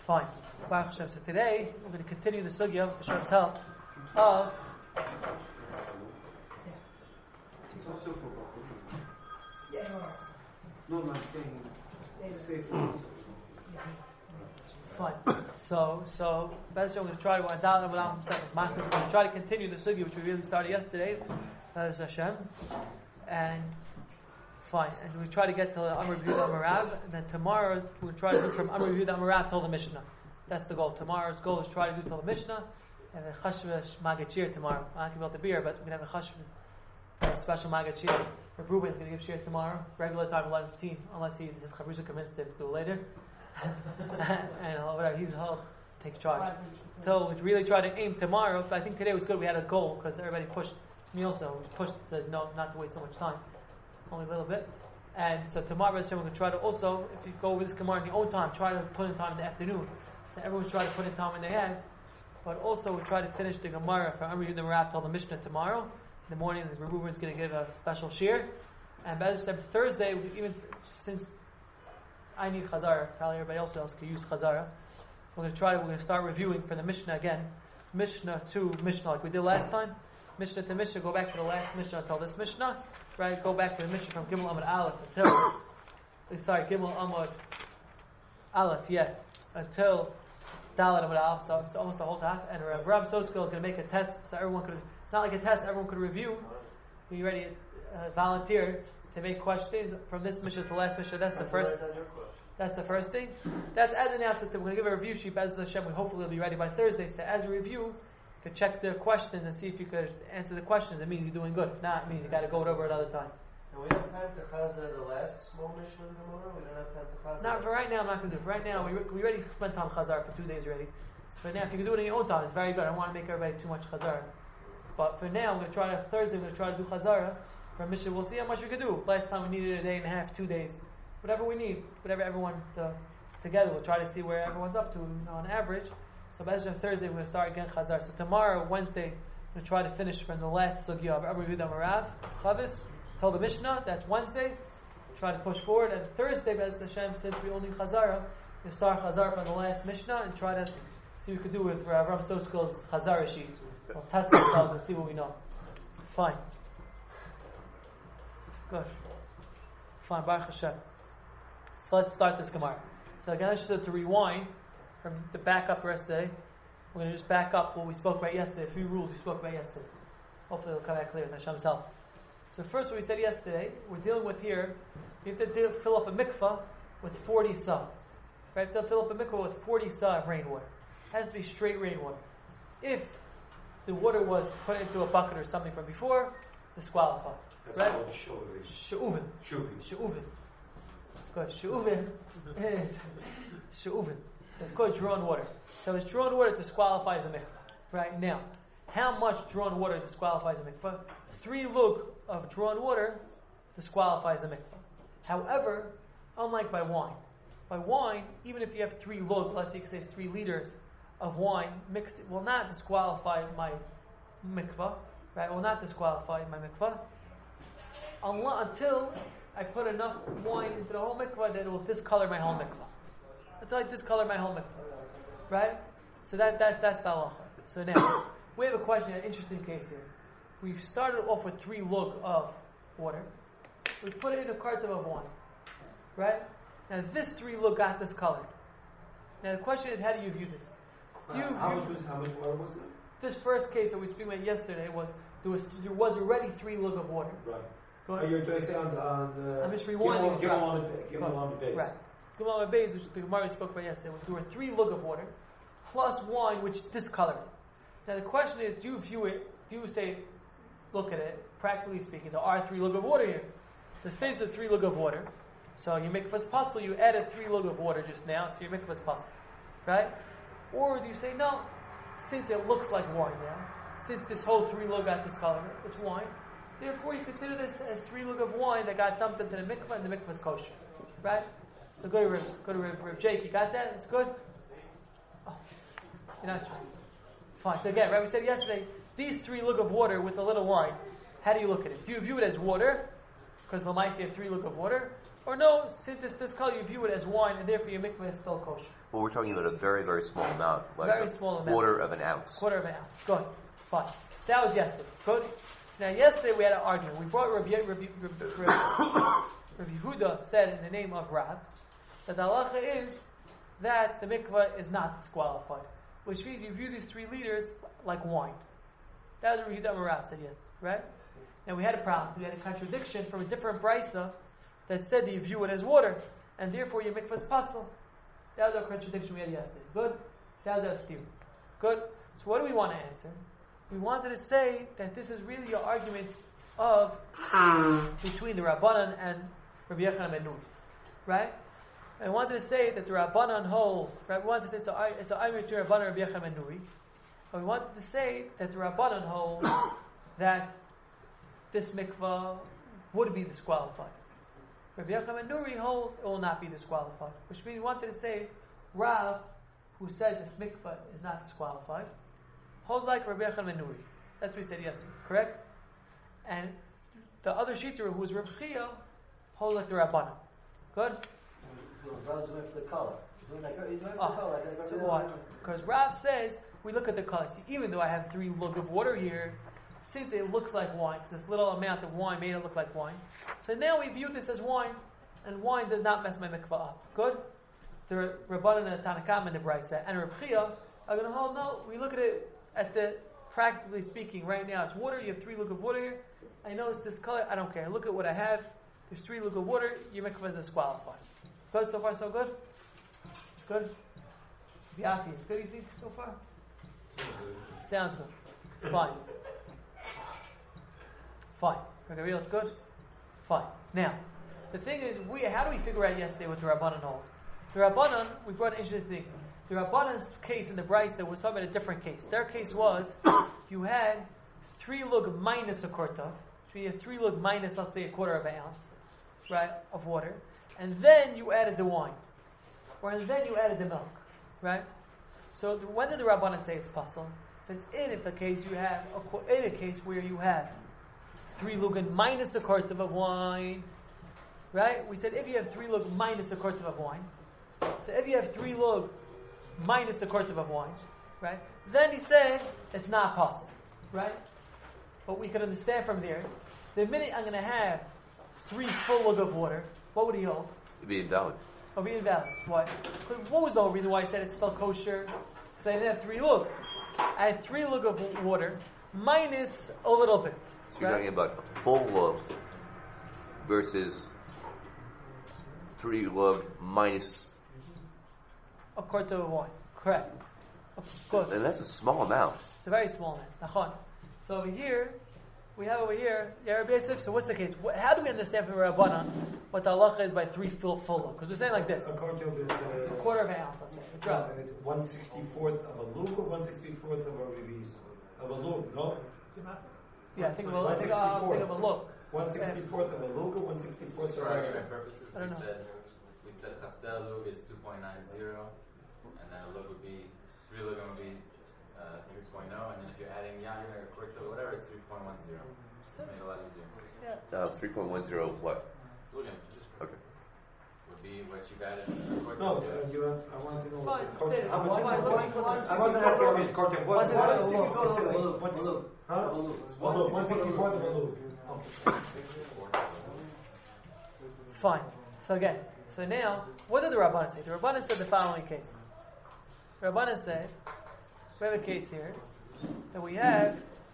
Fine. Baruch Hashem. So today we're going to continue the sugya with Hashem's help of. It's also for Bachur. Yeah. No, I'm saying safe. Fine. So, basically, I'm going to try to we're going to try to continue the sugya which we really started yesterday. That is Hashem, and fine. And we try to get to Amar Yehuda Amarav, and then tomorrow we'll try to do from Amar Yehuda Amarav till the Mishnah. That's the goal. Tomorrow's goal is to try to do till the Mishnah, and then Chashvash Magachir tomorrow. I'm not going to be able to be here, but we're going to have a Chashvash special Magachir. Ruben is going to give shir tomorrow, regular time 11:15, unless his chavrusa convinced him to do it later. And whatever, he'll take charge. So we really try to aim tomorrow. But I think today was good. We had a goal because everybody pushed me also. We pushed not to waste so much time, only a little bit. And so tomorrow, we're going to try to also, if you go over this Gemara in your own time, try to put in time in the afternoon. So everyone's trying to put in time when they have. But also we try to finish the Gemara for Amar Yehuda Amarav till the Mishnah tomorrow. In the morning, the Reuben is going to give a special shir. And by Thursday, even since I need Chazara, probably everybody else can use Chazara, we're going to start reviewing for the Mishnah again. Mishnah to Mishnah, like we did last time. Mishnah to Mishnah, go back to the last Mishnah until this Mishnah. Right? Go back to the Mishnah from Gimel Amud Aleph until, Gimel Amud Aleph, until Dalet Amud Aleph, so it's almost the whole half. And Rav Sosko is going to make a test, so everyone could. It's not like a test, everyone could review. Be ready to volunteer to make questions from this Mishnah to the last Mishnah. That's the first. That's the first thing. That's as announced that we're going to give a review sheet. As Hashem, we hopefully will be ready by Thursday. So as a review, you could check the questions and see if you could answer the questions. It means you're doing good. If not, it means you got to go it over another time. And we have time to chazar the last small Mishnah in Gemara. We don't have time to chazar. Not for right now. I'm not going to do it. For right now, we already spent time chazar for 2 days already. So for now, if you can do it in your own time, it's very good. I don't want to make everybody too much chazar. But for now, I'm going to try to Thursday. I'm going to try to do chazara from Mishnah. We'll see how much we can do. Last time we needed a day and a half, 2 days, whatever we need, whatever everyone together. We'll try to see where everyone's up to on average. So by Thursday, we're going to start again chazara. So tomorrow, Wednesday, I'm going to try to finish from the last sugya of Amar Yehuda Amarav, Chavis, till the Mishnah. That's Wednesday. Try to push forward. And Thursday, Bez Hashem, since we only chazara, we'll start chazara from the last Mishnah and try to see what we could do with Rav Sosko's chazara sheet. We'll test ourselves and see what we know. Fine. Good. Fine. Baruch Hashem. So let's start this Gemara. So again, I just to rewind from the back up yesterday. We're going to just back up what we spoke about yesterday, a few rules we spoke about yesterday. Hopefully it'll come out clear with Hashem's help. So first what we said yesterday, we're dealing with here, you have to fill up a mikvah with 40 sa. Right? You have to fill up a mikvah with 40 sa of rainwater. It has to be straight rainwater. If the water was put into a bucket or something from before, disqualified. That's right? called She'uvin. She'uvin. Good. She'uvin is she'uvin. It's called drawn water. So it's drawn water disqualifies the mikvah. Right now, how much drawn water disqualifies the mikvah? 3 lug of drawn water disqualifies the mikvah. However, unlike by wine, even if you have 3 lug, let's say you say 3 liters of wine mixed, it will not disqualify my mikvah. Right? It will not disqualify my mikvah until I put enough wine into the whole mikvah that it will discolor my whole mikvah. Until I discolor my whole mikvah. Right? So that's the halacha. So now, we have a question, an interesting case here. We started off with 3 lug of water. We put it in a carton of wine. Right? Now this 3 lug got discolored. Now the question is, how do you view this? How much water was it? This first case that we spoke about yesterday was there was already 3 lug of water. Right. You're basing on the. I'm just rewinding. Give on the base. Right. Give on the base, which the Gemara spoke about yesterday, was there were 3 lug of water plus wine, which discolored it. Now the question is, do you view it? Do you say, look at it? Practically speaking, there are 3 lug of water here. So it stays with 3 lug of water. So you make first possible. You added 3 lug of water just now, so you make first possible, right? Or do you say no? Since it looks like wine now, since this whole 3 lug got discolored, it's wine. Therefore, you consider this as 3 lug of wine that got dumped into the mikvah, and the mikvah is kosher, right? So go to Reb Jake. You got that? It's good. Oh, you're not sure. Fine. So again, right? We said yesterday, these 3 lug of water with a little wine. How do you look at it? Do you view it as water because the mice have 3 lug of water, or no? Since it's this color, you view it as wine, and therefore your mikvah is still kosher. Well, we're talking about a very, very small amount, like Very small amount. quarter of an ounce. Quarter of an ounce. Good. Fine. That was yesterday. Good. Now, yesterday we had an argument. We brought Rabbi Yehuda said in the name of Rav that the halacha is that the mikvah is not disqualified, which means you view these 3 liters like wine. That was what Rabbi Yehuda Rav said yesterday, right? Now we had a problem. We had a contradiction from a different brisa that said that you view it as water, and therefore your mikvah is pasul. That was our contradiction we had yesterday. Good? That was our steer. Good? So what do we want to answer? We wanted to say that this is really an argument of between the Rabbanan and Rabbi Yochanan ben Nuri. Right? And I wanted to say that the Rabbanan hold, right? We wanted to say it's an argument between Rabbanan and Rabbi Yochanan ben Nuri. But we wanted to say that the Rabbanan hold that this mikvah would be disqualified. Rabbi Yochanan ben Nuri holds it will not be disqualified. Which means we wanted to say Rav, who said this mikvah is not disqualified, holds like Rabbi Yochanan ben Nuri. That's what we said yesterday, correct? And the other Shittur, who is Rabbi Chia, holds like the Rabbanan. Good? So Rav's went for the color. He's went for the color. So why? Because Rav says, we look at the color. See, even though I have 3 lug of water here, since it looks like wine, because this little amount of wine made it look like wine, so now we view this as wine, and wine does not mess my mikvah up. Good? The Rabbanan and the Tanakam and the Brisa and Rabbi Chia are going to hold, no, we look at it at the, practically speaking, right now it's water, you have 3 lug of water here, I notice this color, I don't care, look at what I have, there's 3 lug of water, your mikvah is disqualified. Good? So far so good? Good? Biafi, it's good you think so far? Sounds good. Fine. Fine. Okay, real, it's good? Fine. Now, the thing is, how do we figure out yesterday what the Rabbanan hold? The Rabbanan, we brought an interesting thing. The Rabbanan's case in the Brisa was talking about a different case. Their case was, you had 3 lug minus a korta, so you had 3 lug minus, let's say, a quarter of an ounce, right, of water, and then you added the wine, or then you added the milk, right? So when did the Rabbanan say it's possible? It says in a case where you have 3 lugan minus a korta of wine, right? We said if you have 3 lug minus a korta of wine, so if you have 3 lug minus a korta of wine, right? Then he said it's not possible, right? But we can understand from there, the minute I'm going to have 3 full lug of water, what would he hold? It'd be invalid. It'll be invalid. Why? What was the whole reason why I said it's still kosher? Because I didn't have 3 lug. I had 3 lug of water minus a little bit. So you're talking about a full lug versus 3 lug minus. A quarter of wine. Correct. Good. And that's a small amount. It's a very small amount. So over here, we have Rabbi Yosef. So what's the case? How do we understand from Rabbanan what the halacha is by 3 full lug? Because we're saying like this. According to A quarter of an ounce, let's say. it's 1/64th of a lug or 1/64th of a release? Of a lug, no? Yeah, I think of a lug. 1/64th of a lug or 1/64th of For a argument purposes, I don't know. we said Chastel lug is 2.90, and then a lug would be 3 lug would be 3.0, and then if you're adding Yager or Korto or whatever, it's 3.10. Made it a lot easier. Yeah. 3.10 what? Lugan, just Okay. would be what you've added. No, I want to know Fine, the say it. how much Why- is why- I wasn't asking how much content was. What's it? Huh? A lug. 1/64th of a lug. Fine. So again, so now, what did the Rabbanan say? The Rabbanan said the following case. The Rabbanan said, we have a case here, that we have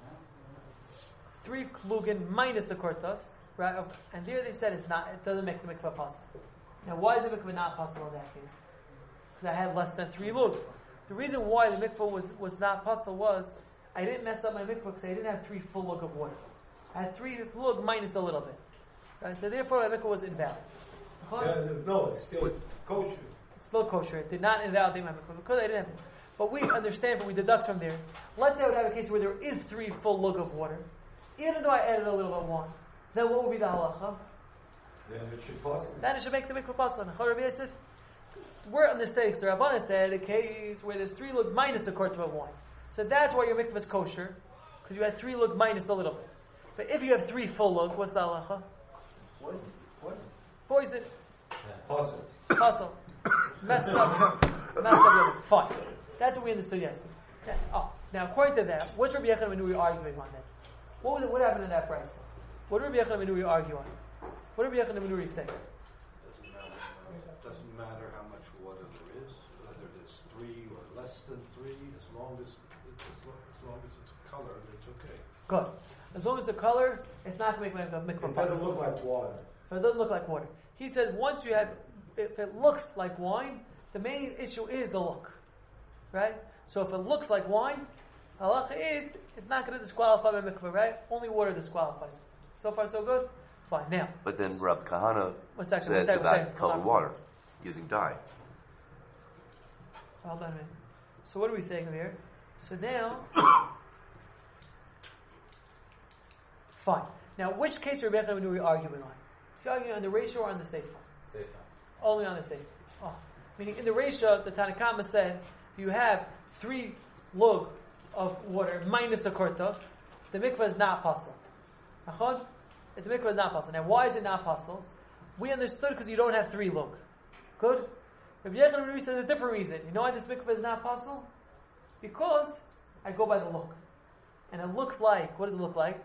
3 klugen minus the kortas, right? And there they said it doesn't make the mikvah possible. Now why is the mikvah not possible in that case? Because I had less than 3 lug. The reason why the mikvah was not possible was, I didn't mess up my mikvah because I didn't have 3 full lug of water. I had 3 lug minus a little bit. Right? So therefore my mikvah was invalid. No, it's still kosher. It's still kosher. It did not invalidate my mikvah because I didn't have it. But we understand, but we deduct from there. Let's say I would have a case where there is 3 full lug of water, even though I added a little bit of wine. Then what would be the halacha? Then it should pass. Then it should make the mikvah possible. We're on the mistakes. The Rabbanah said a case where there's 3 lug minus a quarter of wine. So that's why your mikvah is kosher, because you had 3 lug minus a little bit. But if you have 3 full lug, what's the halacha? Poison. Poison. Puzzle. Puzzle. Messed up. Fine. That's what we understood yesterday. Now according to that, what's Rabbi Yechon and Menuri arguing on then? What happened in that price? What did Rabbi Yechon and Menuri argue on? What did Rabbi Yechon and Menuri say? Doesn't matter how much water there is, whether it's 3 or less than 3, as long as it's color, it's okay. Good. As long as the color, it's not going to make a mikvah. It doesn't look like water. But it doesn't look like water. He said once you have, if it looks like wine, the main issue is the look. Right? So if it looks like wine, halacha is, it's not going to disqualify my mikvah, right? Only water disqualifies. So far so good? Fine. Now. But then Rab Kahana Second, says about colored water, using dye. Hold on a minute. So what are we saying here? So now, fine. Now, which case are Rebbe and Nuri arguing on? Is he arguing on the ratio or on the seifa? Seifa. Only on the seifa. Oh. Meaning in the ratio, the Tanakama said, you have 3 lug of water minus a korta, the mikvah is not possible. Achon? The mikvah is not possible. Now, why is it not possible? We understood because you don't have 3 lug. Good? Rabbi Yechon and Nuri says a different reason. You know why this mikvah is not possible? Because I go by the look. And it looks like, what does it look like?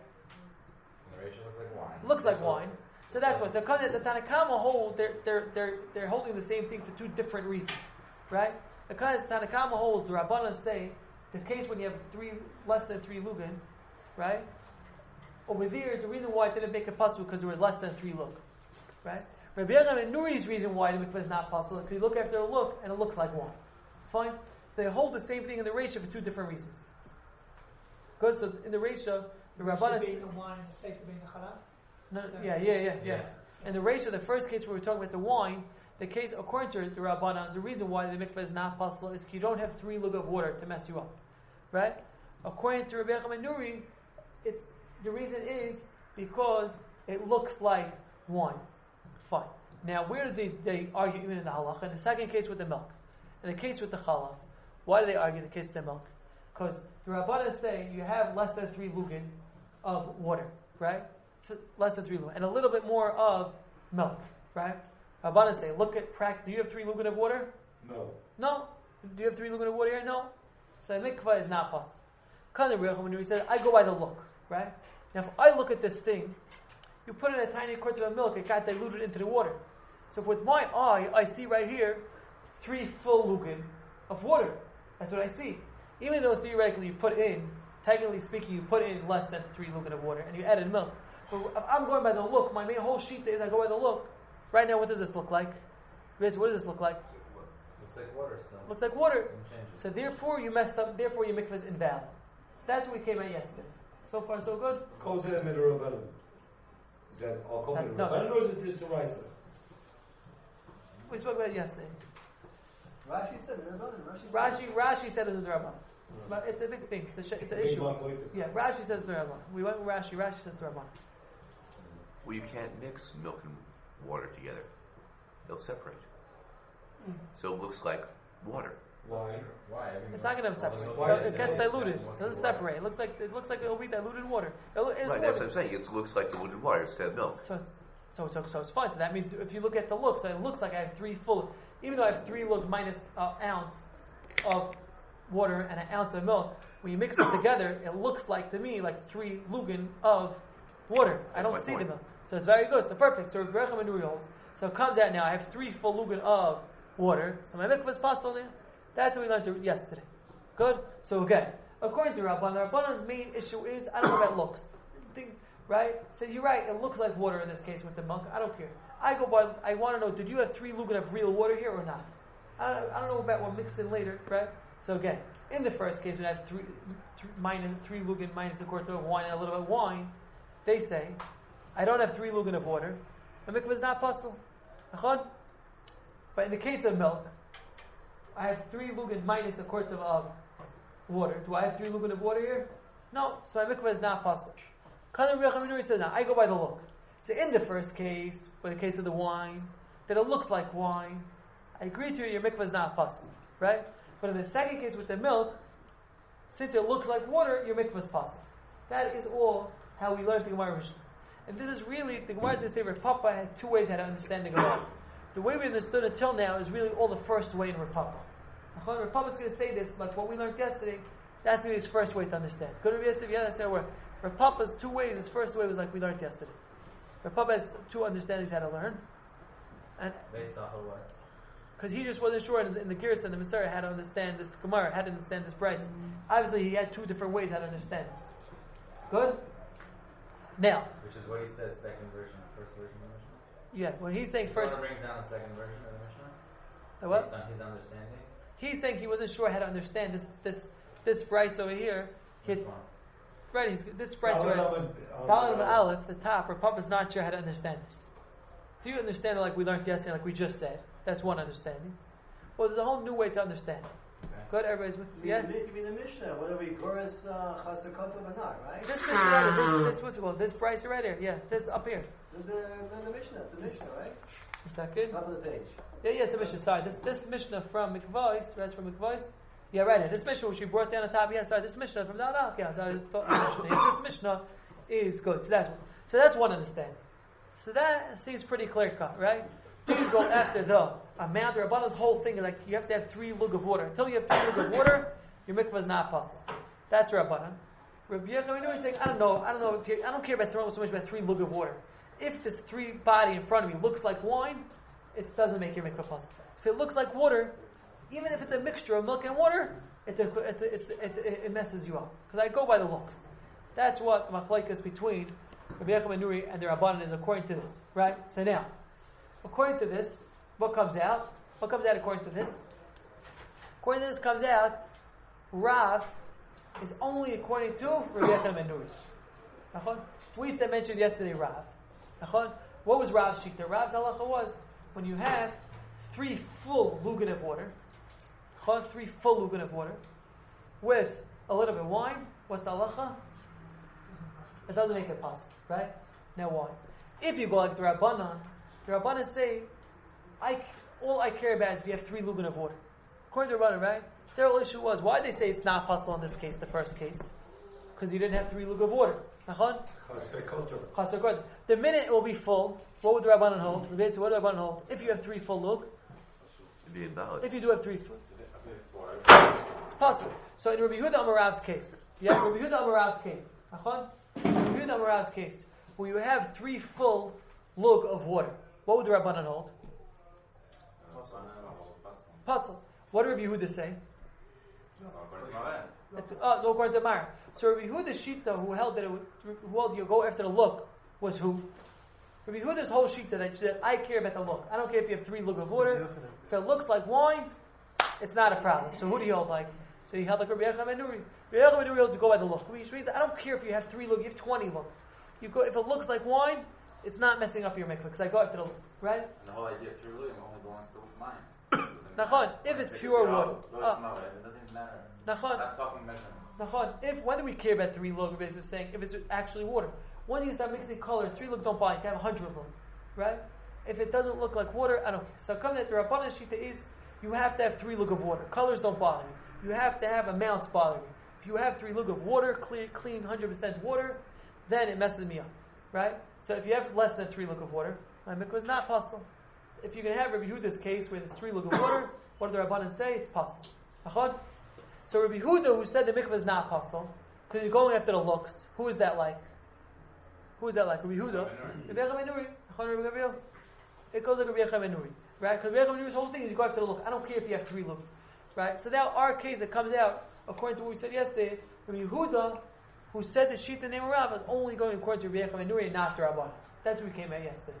The ratio looks like wine. It looks like wine. So that's why. So the Tanakama hold, they're holding the same thing for 2 different reasons. Right? The Tanakama holds, the Rabbanan say, the case when you have less than 3 lugin, right? Over there, the reason why it didn't make a pasul because there were less than 3 lug. Right? Rabbi Yechon and Nuri's reason why the mikvah is not possible because you look after a look and it looks like wine. Fine? So they hold the same thing in the ratio for 2 different reasons. Good? So in the ratio, the Rabbanan being the wine and the safer being the challah? No, yes. And the ratio, the first case where we're talking about the wine, the case according to the Rabbanan, the reason why the mikvah is not possible is you don't have 3 lug of water to mess you up. Right? According to Rabbi Yechon and Nuri, the reason is because it looks like wine. Fine. Now, where do they argue even in the halacha? In the second case with the milk. In the case with the challah, why do they argue in the case with the milk? Because the Rabbanan say you have less than 3 lugin of water, right? Less than 3 lugin. And a little bit more of milk, right? Rabbanan say, look at practice. Do you have 3 lugin of water? No. Do you have 3 lugin of water here? No. So mikvah is not possible. Because Rabbi Yechon and Nuri said, I go by the look, right? Now, if I look at this thing, you put in a tiny quart of milk, it got diluted into the water. So with my eye, I see right here 3 full lugin of water. That's what I see. Even though theoretically you put in, technically speaking, you put in less than 3 lugin of water and you added milk. But if I'm going by the look, my main whole sheet is I go by the look. Right now, what does this look like? What does this look like? Looks like water still. Looks like water. So therefore you messed up, therefore your mikvah is invalid. So that's what we came at yesterday. So far so good? Kozeh Midrabanan. Is that all called Midrabanan or is it just Deraisa? We spoke about it yesterday. Rashi said Rabbanan. Rashi said it's a Rabbanan. But it's a big thing. It's an issue. Yeah, Rashi says the Rabbanan. We went with Rashi. Rashi says the Rabbanan. Well, you can't mix milk and water together. They'll separate. So it looks like water. Why? It's not going to separate. Why is It gets diluted. It doesn't separate. It looks like it'll be diluted water. It's Right, water. that's what I'm saying. It looks like diluted water instead of milk. So it's fine. So that means if you look at the look, so it looks like I have 3 full. Even though I have 3 lug minus an ounce of water and an ounce of milk, when you mix them together, it looks like to me like 3 lugin of water. I don't That's see my the point. milk. So it's very good. So perfect. So Rabbi Yechon and Nuri holds. So it comes out now. I have 3 full lugin of water. So my mikvah is possible now. That's what we learned yesterday. Good? So again, according to Rabban, the Rabban's main issue is, I don't know about looks. Right? So you're right, it looks like water in this case with the milk. I don't care. I want to know, did you have 3 lugin of real water here or not? I don't know about what mixed in later, right? So again, in the first case, when I have 3 lugin minus a quart of wine and a little bit of wine, they say, I don't have 3 lugin of water. The mikvah is not possible. But in the case of milk, I have 3 lugin minus a quart of water. Do I have 3 lugin of water here? No. So my mikvah is not possible. Says, now, I go by the look. So in the first case, for the case of the wine, that it looks like wine, I agree to you, your mikvah is not possible. Right? But in the second case with the milk, since it looks like water, your mikvah is possible. That is all how we learn the Gemara Rishon. And this is really, the Gemara says Rav Papa had 2 ways how to understand the Gemara. The way we understood it till now is really all the first way in Rav Papa. Rav Papa's going to say this, like what we learned yesterday. That's going to be his first way to understand. Good Rabbi Yosef, yeah, that's our word. Rav Papa's two ways. His first way was like we learned yesterday. Rav Papa has two understandings how to learn, and Based off of what? because he just wasn't sure in the Girs and the Messiah how to understand this Gemara, how to understand this price. Obviously, he had two different ways how to understand this. Good. Now, Which is what he said, second version and first version of the Mishnah? yeah, when he's saying He first, brings down the second version of the Mishnah? what? Based on his understanding? He's saying he wasn't sure how to understand this price over here. He had, Which one? right, this price over here. Dalet Dalet Aleph, the top, Rav Papa's not sure how to understand this. Do you understand it like we learned yesterday, like we just said? That's one understanding. Well, there's a whole new way to understand it. Okay. Good, everybody's with me? Yeah? You mean the Mishnah, whatever you chorus chasakot or not, right? This Mishnah right here, this what's it called? This price right here, yeah, this up here. The Mishnah, it's a Mishnah, right? Is that good? Top of the page. Yeah, it's a Mishnah. Sorry, this Mishnah from Mikvais, right? From Mikvais. Yeah, right here. This Mishnah which we brought down on top. Yeah, sorry, this Mishnah from Da'adak. Yeah, this Mishnah is good. So that's one understanding. So that seems pretty clear cut, right? You go after the amount. The Rabbanah's whole thing is like you have to have 3 lug of water. Until you have 3 lug of water, your mikvah is not possible. That's Rabbanah. Rabbi Yochanan is saying, I don't know. I don't care about throwing so much about 3 lug of water. If this 3 body in front of me looks like wine, it doesn't make your mikvah possible. If it looks like water, even if it's a mixture of milk and water, it messes you up. Because I go by the looks. That's what the machlokes between Rabbi Yochanan ben Nuri and the Rabbanan is according to this. Right? So now, according to this, what comes out? What comes out according to this? According to this comes out, Rav is only according to Rabbi Yochanan ben Nuri. We mentioned yesterday Rav. What was Rav's shita? Rav's halacha was when you have 3 full lugan of water, 3 full lugan of water, with a little bit of wine. What's the halacha? It doesn't make it possible, right? Now why? If you go like the Rabbanan say, all I care about is if you have 3 lugan of water. According to the Rabbanan, right? Their whole issue was, why did they say it's not possible in this case, the first case? Because you didn't have 3 lug of water. The minute it will be full, what would the Rabbanan hold? What do the Rabbanan hold? If you have 3 full lug, if you do have 3 full, it's possible. So in Rabbi Yehuda Amarav's case, Rabbi Yehuda Amarav's case, where you have 3 full lug of water, what would the Rabbanan hold? Puzzle. What did Rabbi Yehuda say? No, according to Mara. So Rabbi Yehuda's shita, who held that you go after the look, was who? Rabbi Yehuda's whole shita that said, I care about the look. I don't care if you have 3 lug of water. If it looks like wine, it's not a problem. So who do you hold like? So he held like Rabbi Yochanan ben Nuri. Rabbi Yochanan ben Nuri holds to go by the look. Which means I don't care if you have 3 lug, you have 20 lug. You go if it looks like wine, it's not messing up your mikvah because I go after the look, right? And the whole idea of pure lugan only belongs to mine. Nachon, if it's pure water. It doesn't matter. Nachon. I'm talking measurements. Nachon, when do we care about 3 lug? Basically saying if it's actually water. When you start mixing colors, 3 lug don't buy. You can have 100 lug, right? If it doesn't look like water, I don't care. So come that the Rabbanan shita is you have to have 3 lug of water. Colors don't bother me. You have to have amounts bother me. If you have 3 lug of water, clean 100% water, then it messes me up, right? So if you have less than 3 lug of water, my mikvah is not possible. If you can have Rabbi Yehuda's case where there's 3 lug of water, what do the Rabbanan say? It's possible. So Rabbi Yehuda, who said the mikvah is not possible, because you're going after the looks, who is that like? Who is that like? Rabbi Yehuda? Rabbi Yochanan ben Nuri. It goes like Rabbi Yochanan ben Nuri. Right? Because Rabbi Yochanan ben Nuri's whole thing is you go after the look. I don't care if you have 3 lug. Right? So now our case that comes out, according to what we said yesterday, Rabbi Yehuda, who said the shita name of Rav, is only going according to Rabbi Yochanan ben Nuri and not the Rabbanan. That's what we came at yesterday.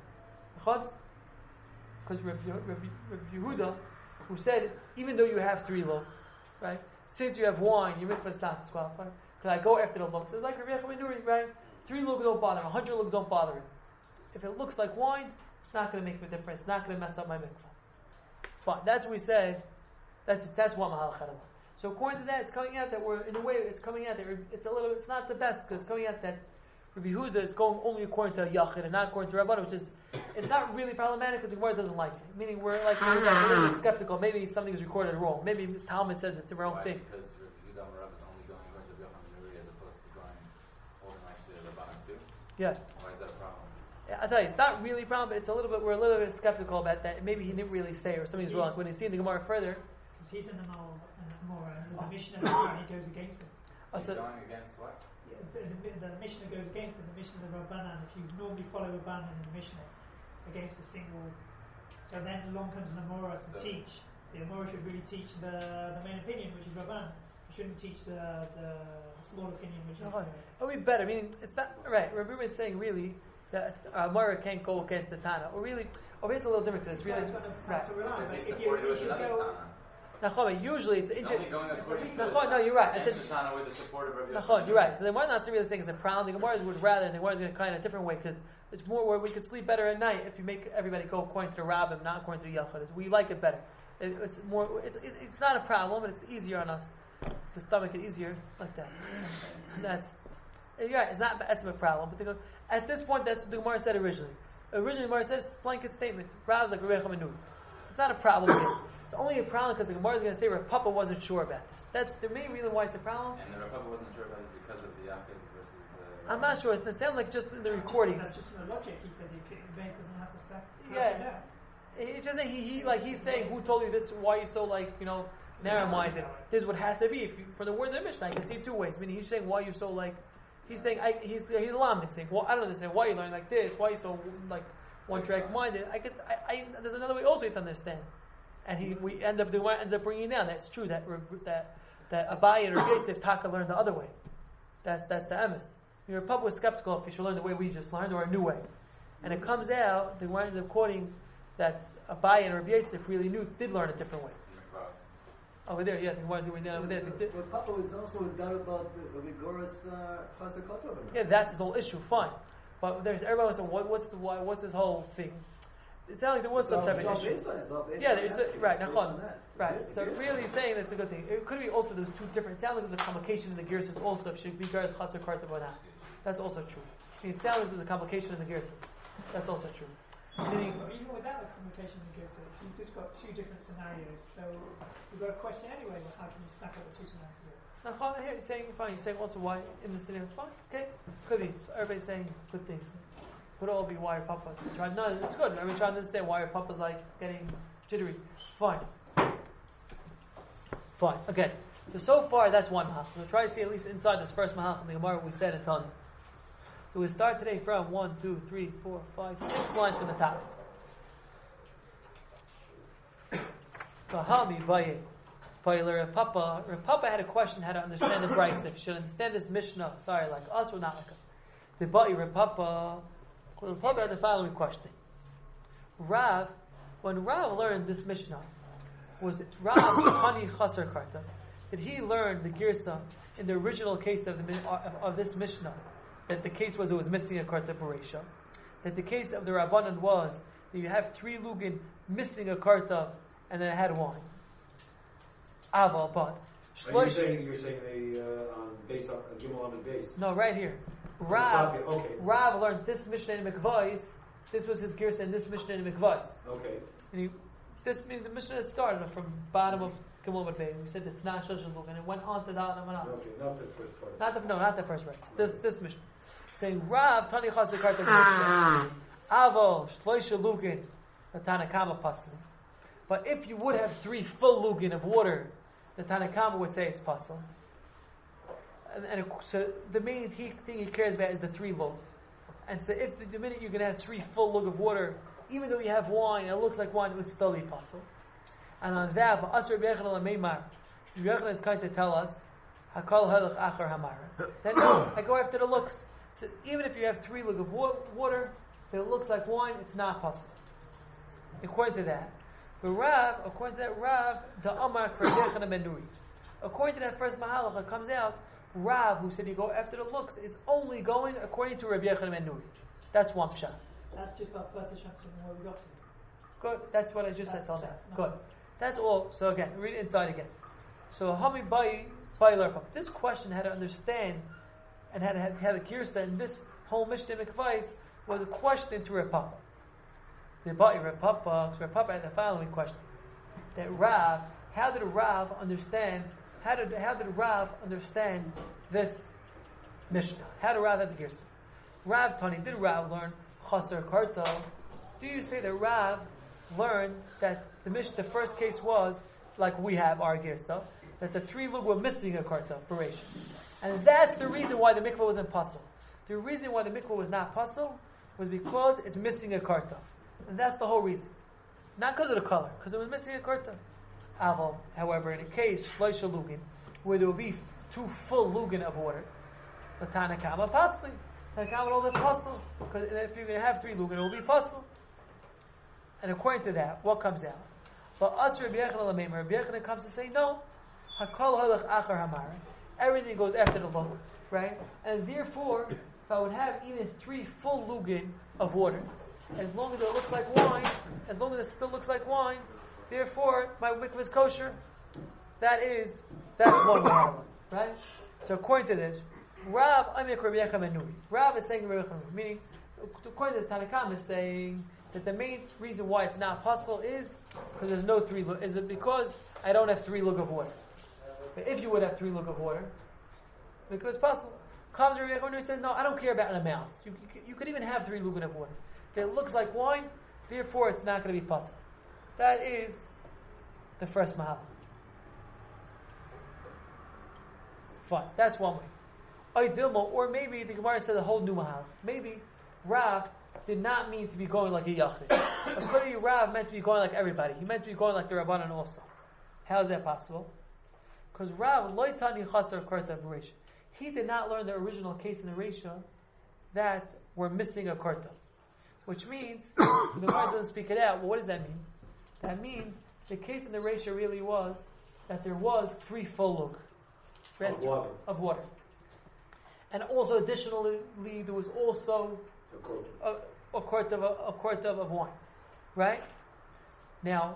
Because Rabbi Yehuda, who said, even though you have 3 lug, right? Since you have wine, your mikvah is not disqualified. Because I go after the looks. It's like Rabbi Yochanan ben Nuri, right? 3 lug don't bother him. 100 lug don't bother him. If it looks like wine, it's not going to make a difference. It's not going to mess up my mikvah. Fine. That's what we said. That's one mahalach. So according to that, it's coming out that we're in a way. It's coming out that it's not the best because it's coming out that Rabbi Yehuda is going only according to Yachid and not according to Rabbanan, which is it's not really problematic because the Gemara doesn't like it. Meaning we're like a little bit skeptical. Maybe something is recorded wrong. Maybe Ms. Talmud says it's the wrong thing. Because Rabbi Yehuda Rav is only going according to Yochanan ben Nuri as opposed to going holding like the Rabbanan too. Yeah. Why is that a problem? I tell you, it's not really a problem, but we're a little bit skeptical about that. Maybe he didn't really say, or something's wrong. When you see in the Gemara further, he's in the Mall and Mora, and there's a Mishnah and he goes against him. So, Going against what? Yeah, the Mishnah goes against him. The Mishnah of Rabbanan. If you normally follow Rabbanan in the Mishnah against a single, so then along comes the Mora to teach. The Mora should really teach the main opinion, which is Rabbanan. You shouldn't teach the small opinion, which is. it would be better. Meaning, it's not right. Rabbi is saying really that Mara can't go against the Tana, or it's a little different because it's really right. Because he's supported with another Tana. Usually it's It's only going according to no, you're right. I said the Tana with the support of Rabbi Yochanan. you're right. So the Gemara not really saying it's a problem. The Gemara would rather, and the Gemara is going to kind of a different way because it's more where we could sleep better at night if you make everybody go according to the Rabbim, not according to the Yachad. We like it better. It's more. It's not a problem, and it's easier on us to stomach it easier like that. You're right. It's not that's a problem, but at this point, that's what the Gemara said originally. Originally, the Gemara said it's a blanket statement. Rabb's like Rebbe Chamanui. It's not a problem yet. It's only a problem because the Gemara is going to say Rav Papa wasn't sure about this. That's the main reason why it's a problem. And the Rav Papa wasn't sure about it because of the Yachid versus the. I'm not sure. It sounds like just in the recording. That's just in the logic. He said the bank doesn't have to stack. Yeah. It's just that he's saying, who told you this? Why are you so narrow-minded? This would have to be for the word of the Mishnah. I can see it two ways. Meaning he's saying, why are you so he's saying he's a lamb saying, well, I don't understand why you learn like this. Why are you so one-track-minded? There's another way also to understand. And we ends up bringing down. That's true. That Abaye and Rav Yosef Taka learned the other way. That's the emes. Your Papa was skeptical if he should learn the way we just learned or a new way. And it comes out, the Gemara ends up quoting that Abaye and Rav Yosef really did learn a different way. Over there, yeah, the Gemara is going down over there. But Papa was also in doubt about the rigorous Chazar Kotor. Yeah, that's his whole issue. Fine, but everybody saying, what's this whole thing? It sounds like there was some type of issue. Yeah, right. Right. So really saying that's a good thing. It could be also there's two different. It sounds like there's a complication in the Gersos also. Should be Geras Chazar Karta or not. That's also true. It sounds like there's a complication in the Gersos. That's also true. Even without a complication in the Gersos, you've just got two different scenarios. So you've got a question anyway. How can you stack up the two scenarios? Now, here he's saying fine. He's saying also why in the scenario. Fine. Okay. Could be. So everybody's saying good things. Could all be why Papa. No, it's good. I mean, trying to understand why Papa's getting jittery. Fine. Okay. So far that's one mahal. We'll try to see at least inside this first mahal from the Gemara we said in Tanya. So we start today from 1, 2, 3, 4, 5, 6 lines from the top. Rav Papa had a question how to understand the Brisa. If you should understand this Mishnah, like us or not like us. The Rav Papa had the following question. When Rav learned this Mishnah, was Rav Hani Chasar Karta? Did he learn the Girsa in the original case of this Mishnah? That the case was it was missing a Karta Bereisha. That the case of the Rabbanan was that you have 3 lugin missing a Karta and then it had wine. Aval, but you're saying they based on Gimel on the base. No, right here. Rav learned this Mishnah in Mikvais. This was his Girsa and this Mishnah in Mikvais. Okay. And this means the Mishnah started from bottom of Gimel Mikvais. We said it's not Shosh and it went on to that and Okay, not the first part. Not the first verse. This Mishnah. Saying Rav Tani Chasar Karta Avo Shloisha Lugin the Tanakama Pasli. But if you would have 3 full lugin of water, the Tanakama would say it's pasul. So the main thing he cares about is the 3 lug. And so if the minute you're going to have 3 full lug of water, even though you have wine, it looks like wine, it would still be pasul. And on that, Asr B'Yechon al-Meimar, B'Yechon is going to tell us, Hakol Halach Achar Hamara. Then no, I go after the looks. So even if you have 3 lug of water, but it looks like wine, it's not pasul. According to that. According to that, the Amar Kardechan Menuri. According to that first Mahalach, it comes out, Rav, who said you go after the looks, is only going according to Rabbi Yechon Menuri. That's one pshat. That's just our first chapter where we got to. Good. That's what I just said till now. Good. That's all. So again, read it inside again. So Hami Bailar. This question had to understand and had a Girsa, and this whole Mishnah Mikvais was a question to Rav Papa. The Rav Papa had the following question: that Rav, how did Rav understand this Mishnah? How did Rav have the Girsa? Rav Tani, did Rav learn Chasar Karta? Do you say that Rav learned that the first case was like we have our Girsa, that the 3 lug were missing a karta for Reish. And that's the reason why the mikvah wasn't pasul. The reason why the mikvah was not pasul was because it's missing a karta. And that's the whole reason. Not because of the color, because it was missing a karta. However, in a case, shloisha lugin, where there will be 2 full lugin of water, the Tanakama pasli. Tanakama all this pasul. Because if you're going to have 3 lugin, it will be pasul. And according to that, what comes out? But us Rabbi Yochanan comes to say, no, hakol halach achar hamara. Everything goes after the lug, right? And therefore, if I would have even 3 full lugin of water, as long as it looks like wine, as long as it still looks like wine, therefore my mikvah is kosher. That's one way, right? So according to this, Rav Amik Rabbi Yochanan Nuri. Rav is saying Rabbi Yochanan, meaning according to this Tanakam is saying that the main reason why it's not possible is because there's no 3 lug. Is it because I don't have 3 lug of water? But if you would have 3 lug of water, because it's possible. Comes Rabbi Yochanan and says, no, I don't care about an amount. You could even have 3 lug of water. If it looks like wine, therefore it's not going to be possible. That is the first mahalach. Fine, that's one way. Or maybe the Gemara said a whole new mahalach. Maybe Rav did not mean to be going like a yachid. According to Rav, meant to be going like everybody. He meant to be going like the Rabbanan also. How is that possible? Because Rav loitani chasar karta b'reisha. He did not learn the original case in the Reisha that we're missing a karta. Which means, the Gemara doesn't speak it out. Well, what does that mean? That means the case in the Reisha really was that there was 3 full lug of water. And also additionally, there was also a quart of wine. Right? Now,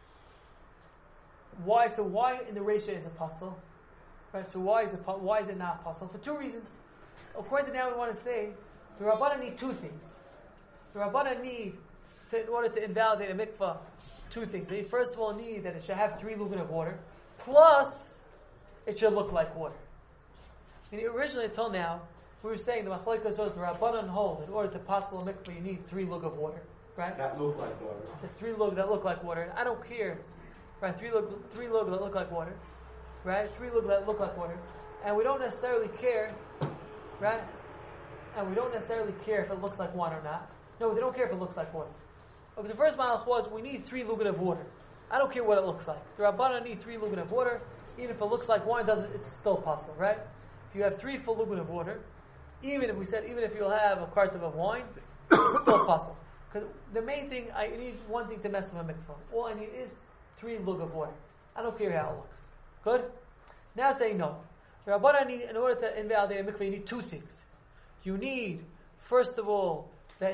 why? So why in the Reisha is it possible? Right? So why is it not possible? For 2 reasons. According to now, we want to say the Rabbanan need 2 things. The Rabbanan need, in order to invalidate a mikvah, 2 things. They first of all need that it should have 3 lugin of water, plus it should look like water. And originally, until now, we were saying the machlokes was the Rabbanan hold in order to passel a mikvah, you need 3 lug of water, right? That look like water. The 3 lug that look like water. And I don't care, right? 3 lug that look like water, right? 3 lug that look like water, and we don't necessarily care, right? And we don't necessarily care if it looks like wine or not. No, they don't care if it looks like water. But the first malach was we need 3 lugin of water. I don't care what it looks like. The Rabbanan need 3 lugin of water. Even if it looks like wine, it's still possible, right? If you have 3 full lugin of water, even if you'll have a quart of wine, it's still possible. Because the main thing, I need one thing to mess with a mikvah. All I need is 3 lug of water. I don't care how it looks. Good? Now saying no. The Rabbanan need, in order to invalidate a mikvah, you need 2 things. You need, first of all, you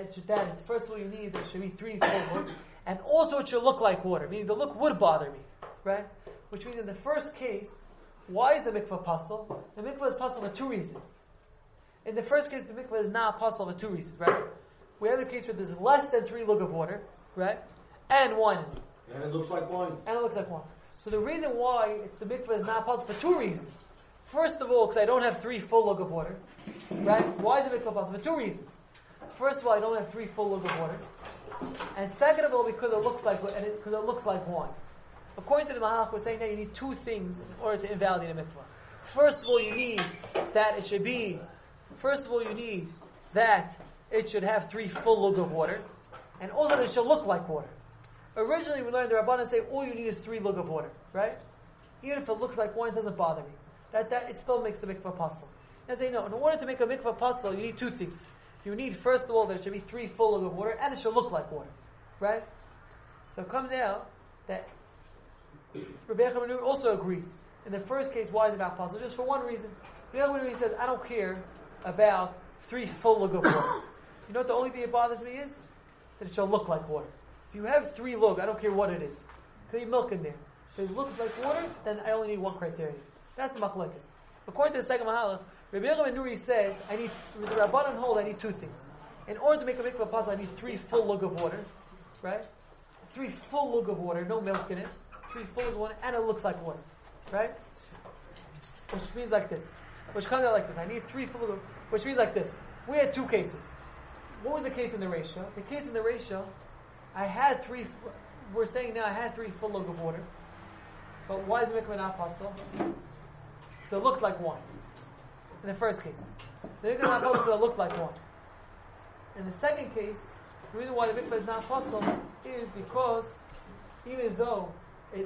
need there should be 3 full lug, and also it should look like water. Meaning the look would bother me, right? Which means in the first case, why is the mikvah pasul? The mikvah is pasul for 2 reasons. In the first case, the mikvah is not pasul for 2 reasons, right? We have a case where there's less than 3 lug of water, right? And wine. And it looks like wine. So the reason why the mikvah is not pasul for 2 reasons. First of all, because I don't have 3 full lug of water, right? Why is the mikvah pasul? For 2 reasons. First of all, I don't have 3 full lug of water, and second of all, because it looks like wine. According to the Mahalach, we're saying that you need 2 things in order to invalidate a mikvah. First of all, you need that it should be. First of all, you need that it should have 3 full lug of water, and also that it should look like water. Originally, we learned the Rabbanan say all you need is 3 lug of water, right? Even if it looks like wine, it doesn't bother me. That it still makes the mikvah pasul. And say no. In order to make a mikvah pasul, you need 2 things. You need, first of all, there should be 3 full lug of water, and it should look like water. Right? So it comes out that Rabbi Yochanan also agrees. In the first case, why is it not possible? Just for one reason. Rabbi Yochanan says, I don't care about 3 full lug of water. You know what the only thing that bothers me is? That it shall look like water. If you have 3 lug, I don't care what it is. There could be milk in there. If it looks like water, then I only need 1 criteria. That's the machlokes. According to the second mahalach, Rabbi Yochanan Nuri says, the Rabbanan hold, I need 2 things. In order to make a mikvah pasul, I need 3 full lug of water, right? 3 full lug of water, no milk in it. 3 full lug of water, and it looks like water, right? Which means like this. Which comes out like this. I need 3 full lug of water, which means like this. We had 2 cases. What was the case in the ratio? The case in the ratio, I had 3. We're saying now I had 3 full lug of water, But why is the mikveh not possible? So it looked like one. In the first case. The mikveh is not possible because it looked like one. In the second case, the reason why the mikveh is not possible is because even though it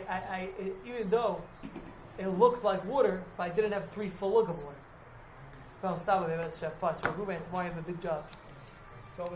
looked like water, but I didn't have 3 full lug of water. If I'm stopping, maybe that's Chef Fudge. We're moving tomorrow. I have a big job.